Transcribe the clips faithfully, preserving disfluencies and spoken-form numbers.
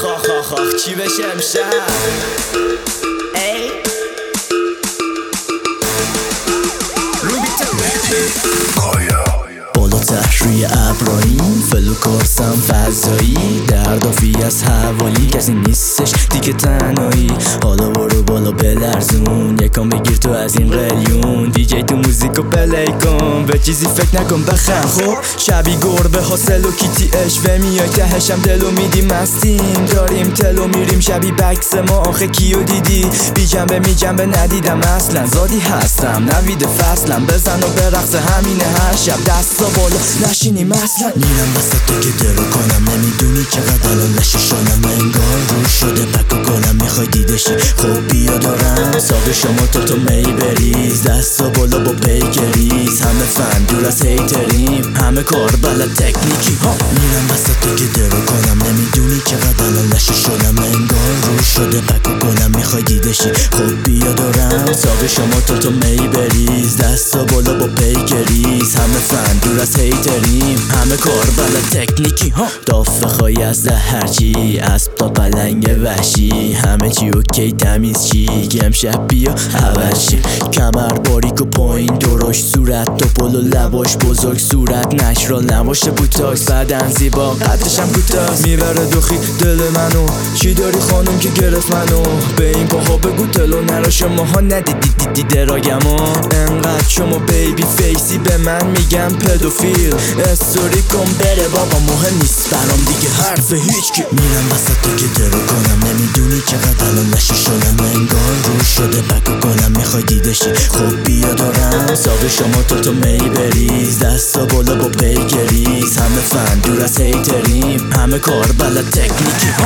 آخ آخ آخ آخ چی بشه امشب؟ ای بالاتر روی ابراهیم فلو کارسم فضایی دردافی از حوالی کسی نیستش دیگه تنهایی حالا برو بالا بلرزون یکم بگیر تو از این قلیون دیجی تو موزیکو پلی کن به چیزی فکر نکن بخند خب شبی گربه حاصل و کیتی اشوه میای تهشم دلو میدی مستیم داریم تلو میریم شبی بکس ما آخه کیو دیدی بی جنبه می جنبه ندیدم اصلا زادی هستم نوید فصلم بزن و برقص همینه هر شب دستا بالا نشینیم اصلا میرم وسط تو که درو کنم نمیدونی چقدر الان نششانم انگار رو شده پک و گلم میخوای دیدشی خب بیا دارم ساق شما تو تو می بریز دستا بالا با پیکریز همه فن دور از هیتریم همه کار بلد تکنیکی ها میرم وسط تو که درو کنم نمیدونی چقدر الان نششانم انگار رو شده پک و گلم میخوای دیدشی خب بیا دارم ساق شما تو تو می بریز دستا بالا با پیکریز همه فن دور از هیتریم همه کار بلد تکنیکی ها دافه خواهی از ده هرچی اسب تا پلنگ وحشی همه چی اوکی تمیز چی که امشب بیا عوضی کمر باریک و پایین درشت صورت توپل و لباش بزرگ صورت نشرال نباشه بوتاکس بدن زیبا قدشم کوتاست میبره دوخی دل منو چی داری خانم که گرفت منو به این پاها بگو تلو نرا شماها ندیدی دیدی دراگمو انقدر شما بیبی فیسی به من میگم پدوفیل استوری کن بره بابا مهم نیست برام دیگه حرف هیچ کی میرم وسط تو که درو کنم نمیدونی چقدر الان نششانم انگار رو شده پک و گلم میخوای دیدشی خب بیا دارم ساق شما تو تو می بریز دستا بالا با پیکریز همه فن دور از هیتریم همه کار بلد تکنیکی ها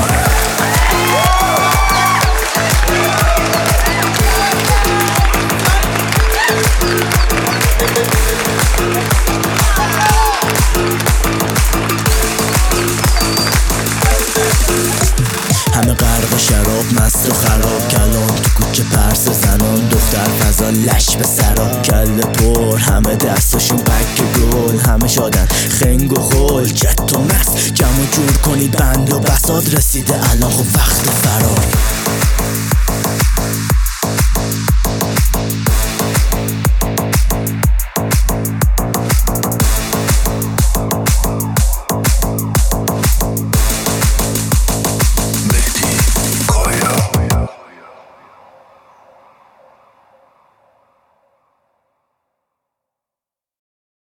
همه غرق شراب مست و خراب کلام تو کوچه پرس زنان دختر فضا لش به سراب کل پر همه دستاشون پک گل همه شادن خنگ و خل جت و مست جمع جور کنید بند و بساد رسیده الان خب وقت فرار